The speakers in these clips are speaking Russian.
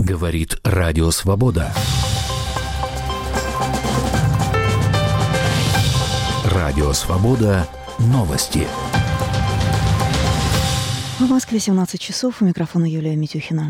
Говорит Радио Свобода. Радио Свобода. Новости. В Москве 17 часов. У микрофона Юлия Митюхина.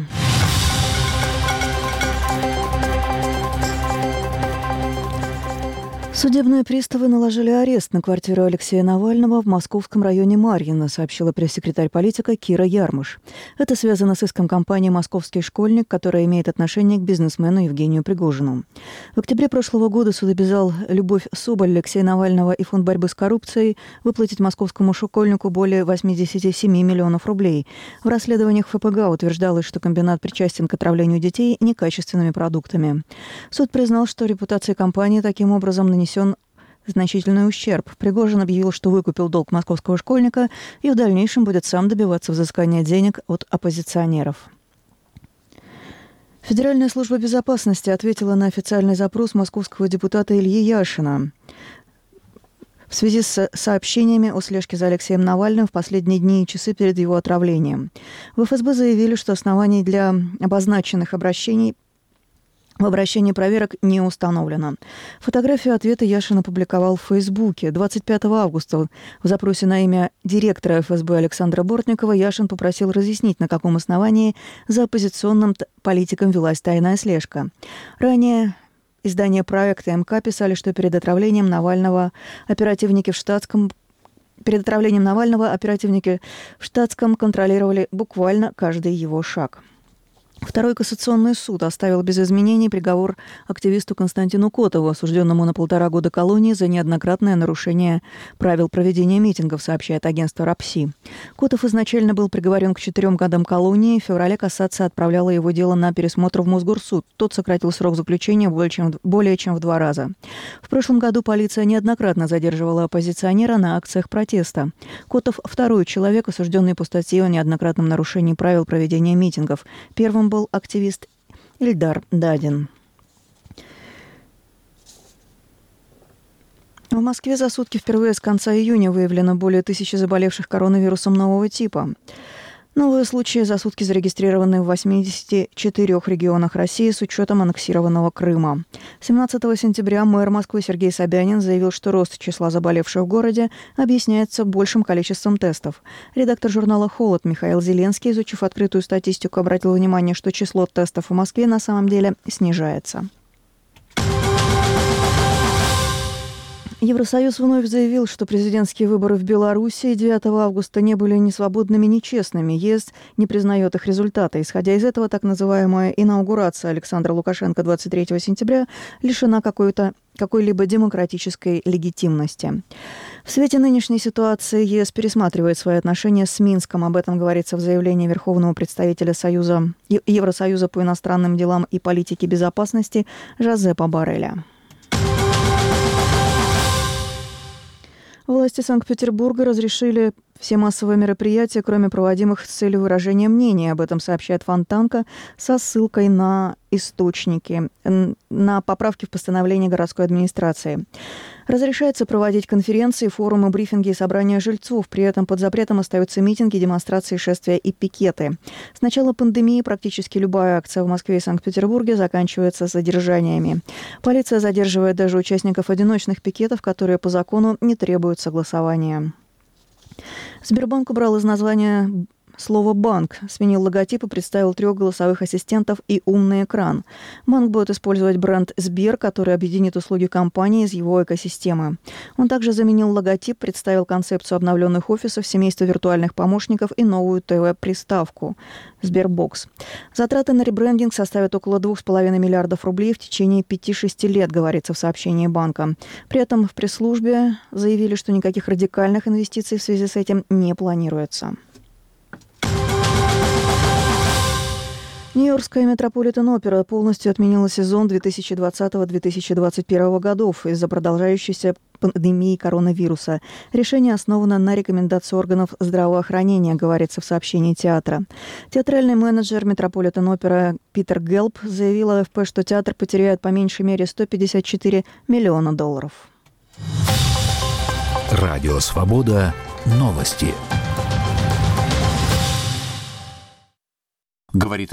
Судебные приставы наложили арест на квартиру Алексея Навального в московском районе Марьино, сообщила пресс-секретарь политика Кира Ярмыш. Это связано с иском компании «Московский школьник», которая имеет отношение к бизнесмену Евгению Пригожину. В октябре прошлого года суд обязал Любовь Соболь, Алексея Навального и Фонд борьбы с коррупцией выплатить московскому школьнику более 87 миллионов рублей. В расследованиях ФПГ утверждалось, что комбинат причастен к отравлению детей некачественными продуктами. Суд признал, что репутации компании таким образом нанесен значительный ущерб. Пригожин объявил, что выкупил долг московского школьника и в дальнейшем будет сам добиваться взыскания денег от оппозиционеров. Федеральная служба безопасности ответила на официальный запрос московского депутата Ильи Яшина в связи с сообщениями о слежке за Алексеем Навальным в последние дни и часы перед его отравлением. В ФСБ заявили, что оснований для обозначенных обращений в обращении проверок не установлено. Фотографию ответа Яшин опубликовал в Фейсбуке. 25 августа в запросе на имя директора ФСБ Александра Бортникова Яшин попросил разъяснить, на каком основании за оппозиционным политиком велась тайная слежка. Ранее издание «Проекта МК» писали, что перед отравлением Навального оперативники в штатском контролировали буквально каждый его шаг. Второй кассационный суд оставил без изменений приговор активисту Константину Котову, осужденному на 1,5 года колонии за неоднократное нарушение правил проведения митингов, сообщает агентство РАПСИ. Котов изначально был приговорен к 4 годам колонии. В феврале кассация отправляла его дело на пересмотр в Мосгорсуд. Тот сократил срок заключения более чем в 2 раза. В прошлом году полиция неоднократно задерживала оппозиционера на акциях протеста. Котов – второй человек, осужденный по статье о неоднократном нарушении правил проведения митингов. Первым был активист Ильдар Дадин. В Москве за сутки впервые с конца июня выявлено более 1000 заболевших коронавирусом нового типа. Новые случаи за сутки зарегистрированы в 84 регионах России с учетом аннексированного Крыма. 17 сентября мэр Москвы Сергей Собянин заявил, что рост числа заболевших в городе объясняется большим количеством тестов. Редактор журнала «Холод» Михаил Зеленский, изучив открытую статистику, обратил внимание, что число тестов в Москве на самом деле снижается. Евросоюз вновь заявил, что президентские выборы в Беларуси 9 августа не были ни свободными, ни честными. ЕС не признает их результаты. Исходя из этого, так называемая инаугурация Александра Лукашенко 23 сентября лишена какой-либо демократической легитимности. В свете нынешней ситуации ЕС пересматривает свои отношения с Минском. Об этом говорится в заявлении Верховного представителя Евросоюза по иностранным делам и политике безопасности Жозепа Борреля. Власти Санкт-Петербурга разрешили все массовые мероприятия, кроме проводимых с целью выражения мнения. Об этом сообщает Фонтанка со ссылкой на источники, на поправки в постановлении городской администрации. Разрешается проводить конференции, форумы, брифинги и собрания жильцов. При этом под запретом остаются митинги, демонстрации, шествия и пикеты. С начала пандемии практически любая акция в Москве и Санкт-Петербурге заканчивается задержаниями. Полиция задерживает даже участников одиночных пикетов, которые по закону не требуют согласования. Сбербанк убрал из названия слово «банк», сменил логотип и представил 3 голосовых ассистентов и умный экран. Банк будет использовать бренд «Сбер», который объединит услуги компании из его экосистемы. Он также заменил логотип, представил концепцию обновленных офисов, семейство виртуальных помощников и новую ТВ-приставку «Сбербокс». Затраты на ребрендинг составят около 2,5 миллиардов рублей в течение 5-6 лет, говорится в сообщении банка. При этом в пресс-службе заявили, что никаких радикальных инвестиций в связи с этим не планируется. Нью-Йоркская Метрополитен-опера полностью отменила сезон 2020-2021 годов из-за продолжающейся пандемии коронавируса. Решение основано на рекомендации органов здравоохранения, говорится в сообщении театра. Театральный менеджер Метрополитен-опера Питер Гелп заявил АФП, что театр потеряет по меньшей мере $154 миллиона. Радио Свобода. Новости. Говорит